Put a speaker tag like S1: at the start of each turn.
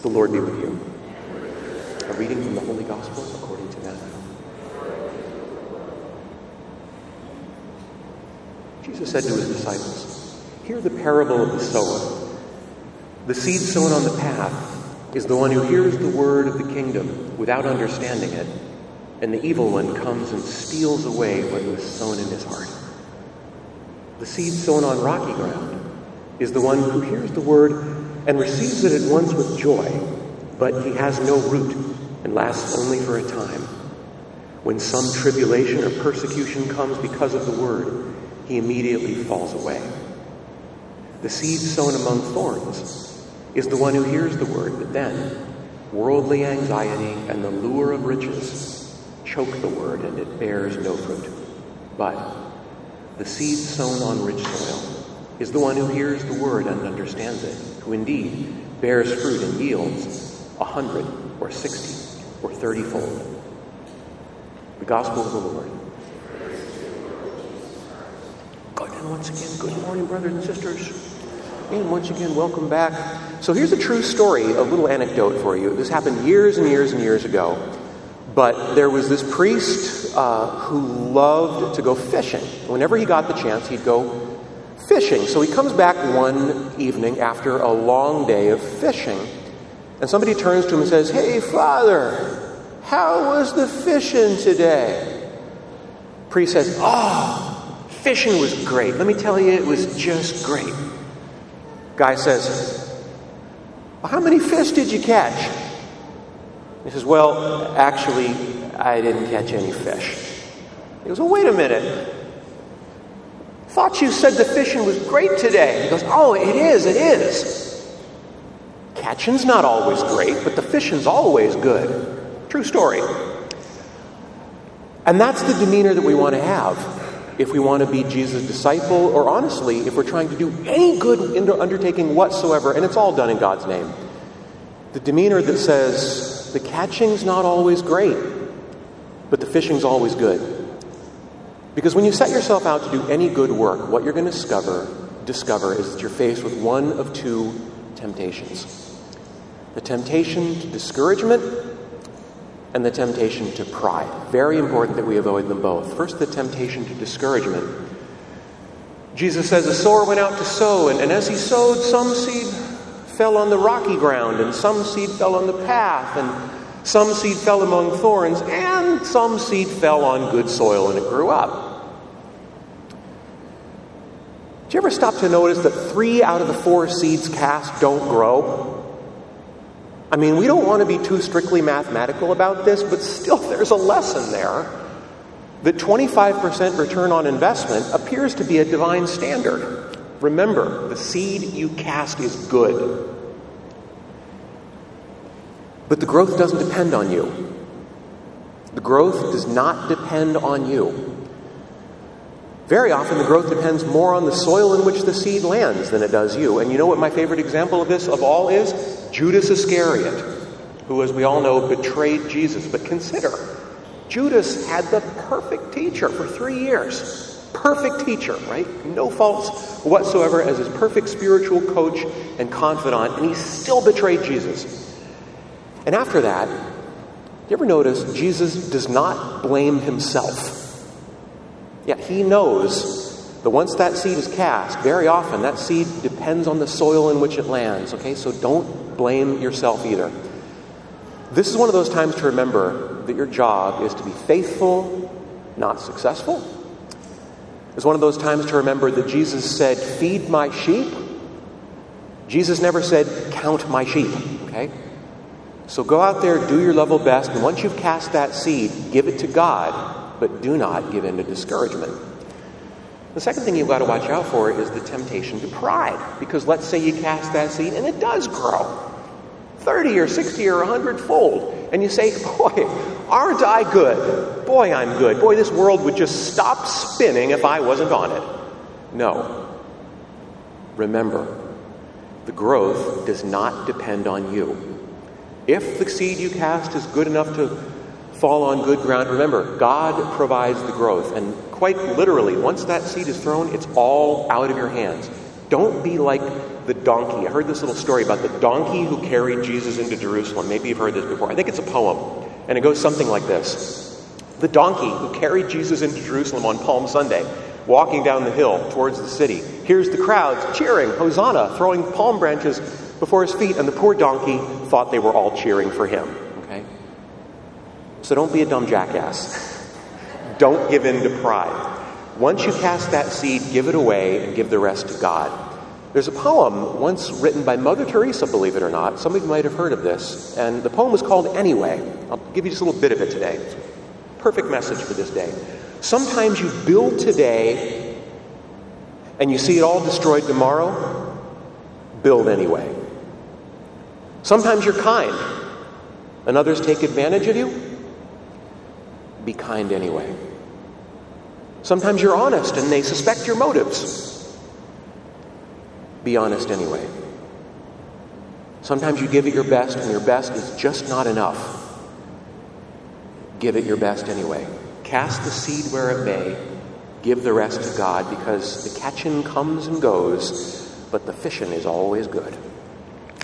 S1: The Lord be with you. A reading from the Holy Gospel according to Matthew. Jesus said to his disciples, "Hear the parable of the sower. The seed sown on the path is the one who hears the word of the kingdom without understanding it, and the evil one comes and steals away what was sown in his heart. The seed sown on rocky ground is the one who hears the word and receives it at once with joy, but he has no root and lasts only for a time. When some tribulation or persecution comes because of the word, he immediately falls away. The seed sown among thorns is the one who hears the word, but then worldly anxiety and the lure of riches choke the word, and it bears no fruit. But the seed sown on rich soil is the one who hears the word and understands it, who indeed bears fruit and yields 100 or 60 or 30-fold. The Gospel of the Lord. Good, and once again, good morning, brothers and sisters. And once again, welcome back. So here's a true story, a little anecdote for you. This happened years and years and years ago. But there was this priest who loved to go fishing. Whenever he got the chance, he'd go fishing. So he comes back one evening after a long day of fishing, and somebody turns to him and says, "Hey, Father, how was the fishing today?" Priest says, "Oh, fishing was great. Let me tell you, it was just great." Guy says, "Well, how many fish did you catch?" He says, "Well, actually, I didn't catch any fish." He goes, "Well, wait a minute. Thought you said the fishing was great today." He goes, "Oh, it is. Catching's not always great, but the fishing's always good." True story. And that's the demeanor that we want to have if we want to be Jesus' disciple, or honestly, if we're trying to do any good undertaking whatsoever, and it's all done in God's name. The demeanor that says, the catching's not always great, but the fishing's always good. Because when you set yourself out to do any good work, what you're going to discover is that you're faced with one of two temptations. The temptation to discouragement and the temptation to pride. Very important that we avoid them both. First, the temptation to discouragement. Jesus says a sower went out to sow, and as he sowed, some seed fell on the rocky ground, and some seed fell on the path, and some seed fell among thorns, and some seed fell on good soil, and it grew up. Do you ever stop to notice that 3 out of the 4 seeds cast don't grow? I mean, we don't want to be too strictly mathematical about this, but still there's a lesson there that 25% return on investment appears to be a divine standard. Remember, the seed you cast is good. But the growth doesn't depend on you. The growth does not depend on you. Very often, the growth depends more on the soil in which the seed lands than it does you. And you know what my favorite example of this of all is? Judas Iscariot, who, as we all know, betrayed Jesus. But consider, Judas had the perfect teacher for 3 years. Perfect teacher, right? No faults whatsoever as his perfect spiritual coach and confidant, and he still betrayed Jesus. And after that, you ever notice Jesus does not blame himself? Yeah, he knows that once that seed is cast, very often that seed depends on the soil in which it lands, okay? So don't blame yourself either. This is one of those times to remember that your job is to be faithful, not successful. It's one of those times to remember that Jesus said, "Feed my sheep." Jesus never said, "Count my sheep," okay? So go out there, do your level best, and once you've cast that seed, give it to God, but do not give in to discouragement. The second thing you've got to watch out for is the temptation to pride. Because let's say you cast that seed and it does grow 30 or 60 or 100-fold. And you say, "Boy, aren't I good? Boy, I'm good. Boy, this world would just stop spinning if I wasn't on it." No. Remember, the growth does not depend on you. If the seed you cast is good enough to fall on good ground, remember, God provides the growth. And quite literally, once that seed is thrown, it's all out of your hands. Don't be like the donkey. I heard this little story about the donkey who carried Jesus into Jerusalem. Maybe you've heard this before. I think it's a poem. And it goes something like this. The donkey who carried Jesus into Jerusalem on Palm Sunday, walking down the hill towards the city, hears the crowds cheering, Hosanna, throwing palm branches before his feet, and the poor donkey thought they were all cheering for him. Okay? So don't be a dumb jackass. Don't give in to pride. Once you cast that seed, give it away and give the rest to God. There's a poem once written by Mother Teresa, believe it or not. Some of you might have heard of this. And the poem was called Anyway. I'll give you just a little bit of it today. It's a perfect message for this day. Sometimes you build today and you see it all destroyed tomorrow. Build anyway. Sometimes you're kind and others take advantage of you. Be kind anyway. Sometimes you're honest and they suspect your motives. Be honest anyway. Sometimes you give it your best and your best is just not enough. Give it your best anyway. Cast the seed where it may. Give the rest to God, because the catching comes and goes, but the fishing is always good.